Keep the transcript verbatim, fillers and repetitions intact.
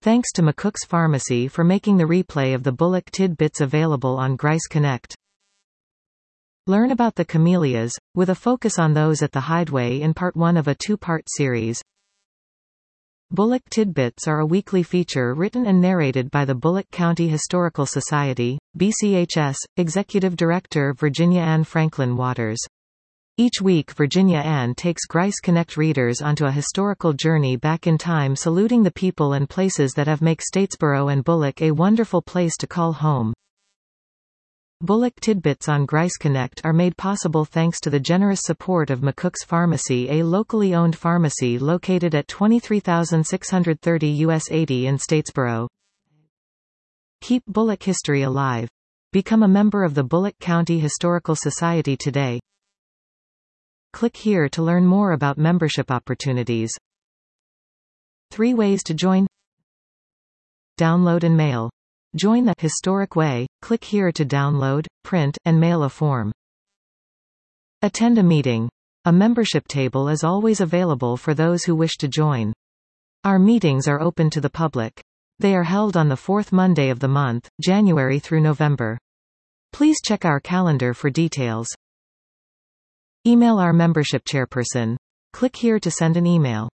Thanks to McCook's Pharmacy for making the replay of the Bullock Tidbits available on Grice Connect. Learn about the camellias, with a focus on those at the Hideaway in part one of a two-part series. Bullock Tidbits are a weekly feature written and narrated by the Bullock County Historical Society, B C H S, Executive Director Virginia Ann Franklin Waters. Each week Virginia Ann takes Grice Connect readers onto a historical journey back in time, saluting the people and places that have made Statesboro and Bullock a wonderful place to call home. Bullock Tidbits on Grice Connect are made possible thanks to the generous support of McCook's Pharmacy, a locally owned pharmacy located at twenty-three thousand six hundred thirty U S eighty in Statesboro. Keep Bullock history alive. Become a member of the Bullock County Historical Society today. Click here to learn more about membership opportunities. Three ways to join. Download and mail. Join the historic way. Click here to download, print, and mail a form. Attend a meeting. A membership table is always available for those who wish to join. Our meetings are open to the public. They are held on the fourth Monday of the month, January through November. Please check our calendar for details. Email our membership chairperson. Click here to send an email.